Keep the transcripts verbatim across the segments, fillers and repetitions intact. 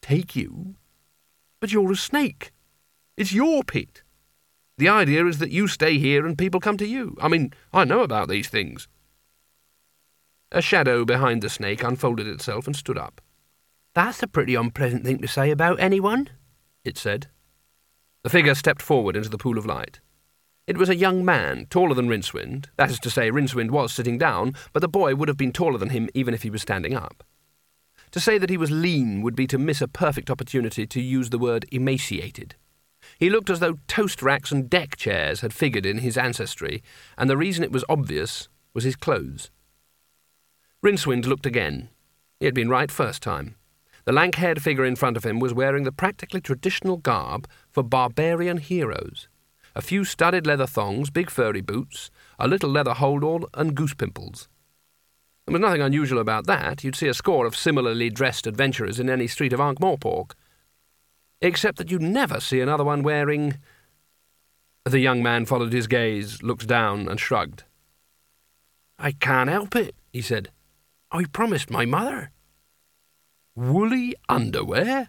Take you? But you're a snake. It's your pit. The idea is that you stay here and people come to you. I mean, I know about these things." A shadow behind the snake unfolded itself and stood up. "That's a pretty unpleasant thing to say about anyone," it said. The figure stepped forward into the pool of light. It was a young man, taller than Rincewind. That is to say, Rincewind was sitting down, but the boy would have been taller than him even if he was standing up. To say that he was lean would be to miss a perfect opportunity to use the word emaciated. He looked as though toast racks and deck chairs had figured in his ancestry, and the reason it was obvious was his clothes. Rincewind looked again. He had been right first time. The lank-haired figure in front of him was wearing the practically traditional garb for barbarian heroes. A few studded leather thongs, big furry boots, a little leather hold-all, and goose pimples. There was nothing unusual about that. You'd see a score of similarly dressed adventurers in any street of Ankh-Morpork. Except that you'd never see another one wearing... The young man followed his gaze, looked down, and shrugged. "I can't help it," he said. "I promised my mother." "Woolly underwear?"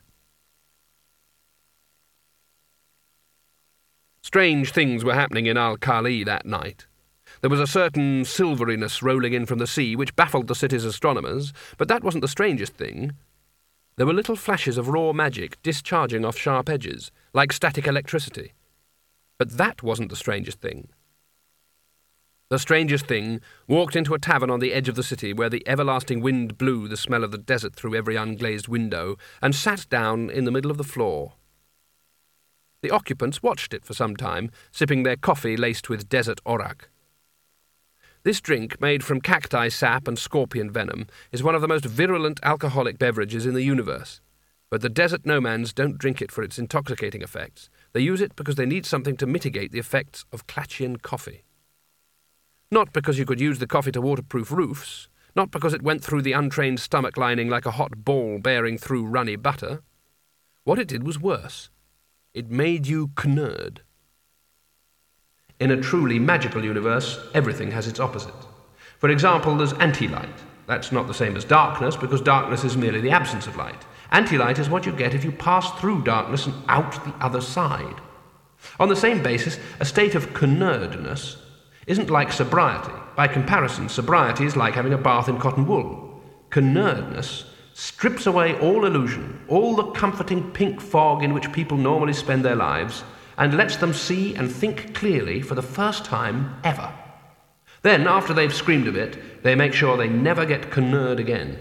Strange things were happening in Al-Khali that night. There was a certain silveriness rolling in from the sea which baffled the city's astronomers, but that wasn't the strangest thing. There were little flashes of raw magic discharging off sharp edges, like static electricity. But that wasn't the strangest thing. The strangest thing walked into a tavern on the edge of the city where the everlasting wind blew the smell of the desert through every unglazed window, and sat down in the middle of the floor. The occupants watched it for some time, sipping their coffee laced with desert orak. This drink, made from cacti sap and scorpion venom, is one of the most virulent alcoholic beverages in the universe. But the desert nomads don't drink it for its intoxicating effects. They use it because they need something to mitigate the effects of Klatchian coffee. Not because you could use the coffee to waterproof roofs, not because it went through the untrained stomach lining like a hot ball bearing through runny butter. What it did was worse. It made you knurd. In a truly magical universe, everything has its opposite. For example, there's anti-light. That's not the same as darkness, because darkness is merely the absence of light. Anti-light is what you get if you pass through darkness and out the other side. On the same basis, a state of knurdness isn't like sobriety. By comparison, sobriety is like having a bath in cotton wool. Knurdness strips away all illusion, all the comforting pink fog in which people normally spend their lives, and lets them see and think clearly for the first time ever. Then, after they've screamed a bit, they make sure they never get knurred again.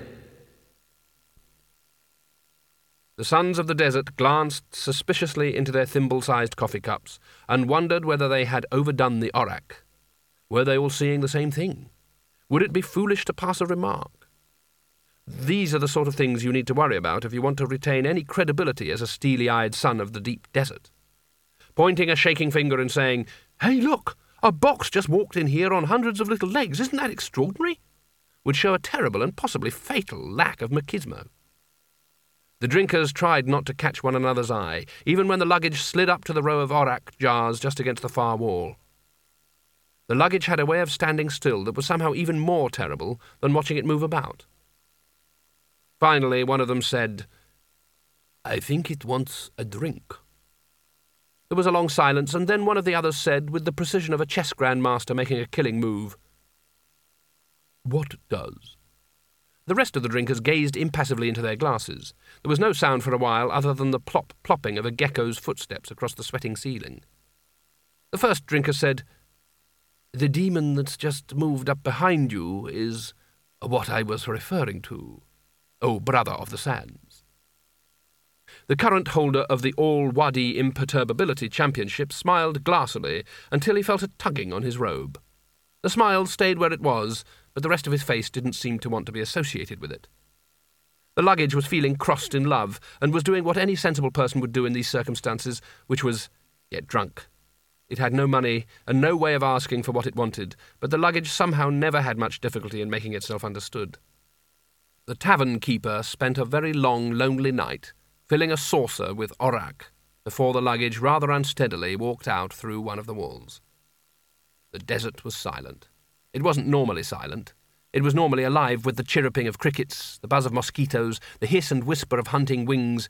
The sons of the desert glanced suspiciously into their thimble-sized coffee cups and wondered whether they had overdone the orak. Were they all seeing the same thing? Would it be foolish to pass a remark? These are the sort of things you need to worry about if you want to retain any credibility as a steely-eyed son of the deep desert. Pointing a shaking finger and saying, "Hey, look, a box just walked in here on hundreds of little legs, isn't that extraordinary?" would show a terrible and possibly fatal lack of machismo. The drinkers tried not to catch one another's eye, even when the luggage slid up to the row of orak jars just against the far wall. The luggage had a way of standing still that was somehow even more terrible than watching it move about. Finally, one of them said, "I think it wants a drink." There was a long silence, and then one of the others said, with the precision of a chess grandmaster making a killing move, "What does?" The rest of the drinkers gazed impassively into their glasses. There was no sound for a while other than the plop-plopping of a gecko's footsteps across the sweating ceiling. The first drinker said, "The demon that's just moved up behind you is what I was referring to, O brother of the sands." The current holder of the All-Wadi Imperturbability Championship smiled glassily until he felt a tugging on his robe. The smile stayed where it was, but the rest of his face didn't seem to want to be associated with it. The luggage was feeling crossed in love and was doing what any sensible person would do in these circumstances, which was get drunk. It had no money and no way of asking for what it wanted, but the luggage somehow never had much difficulty in making itself understood. The tavern keeper spent a very long, lonely night, filling a saucer with orak, before the luggage rather unsteadily walked out through one of the walls. The desert was silent. It wasn't normally silent. It was normally alive with the chirruping of crickets, the buzz of mosquitoes, the hiss and whisper of hunting wings,